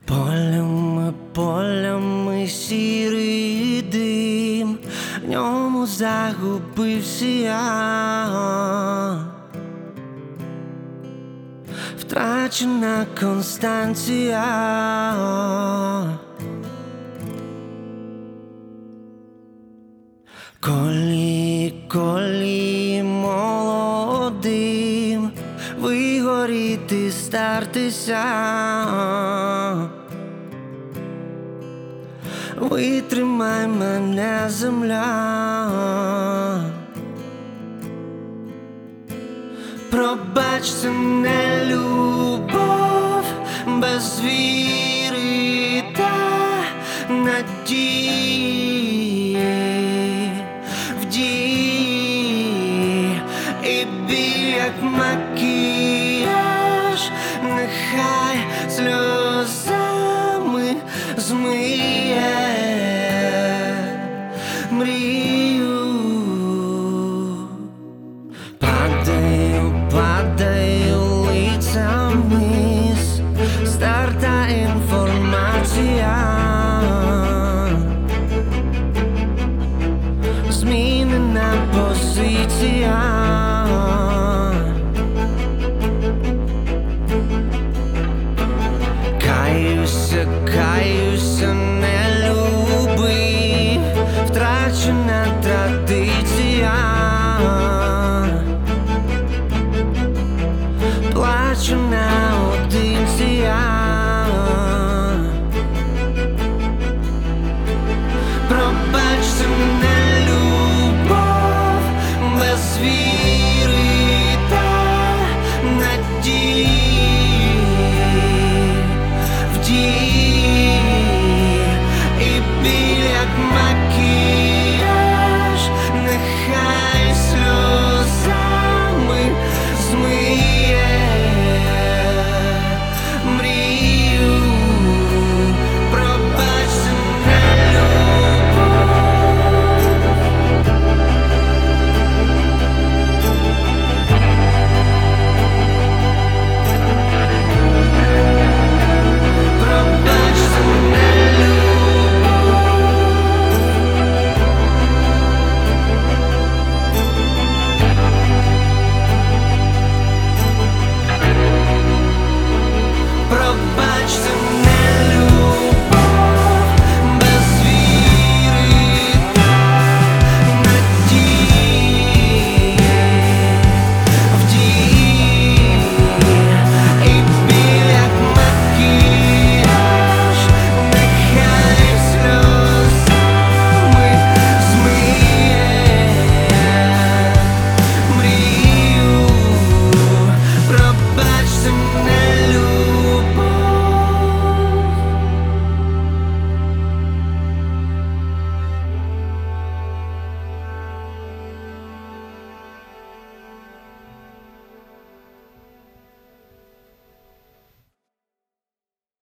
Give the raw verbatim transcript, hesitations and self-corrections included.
Полями, полями сірий дим, в ньому загубився я. Втрачена Констанція. Коли, коли молодим вигоріти, стартися, витримай мене, земля. Пробач, це не любов без віри та надії, в дії і біль, як макіяж, нехай сльозами змиє мрію. Падаю, падаю лицем вниз, старта інформація, змінена позиція. Каюся, каюся, не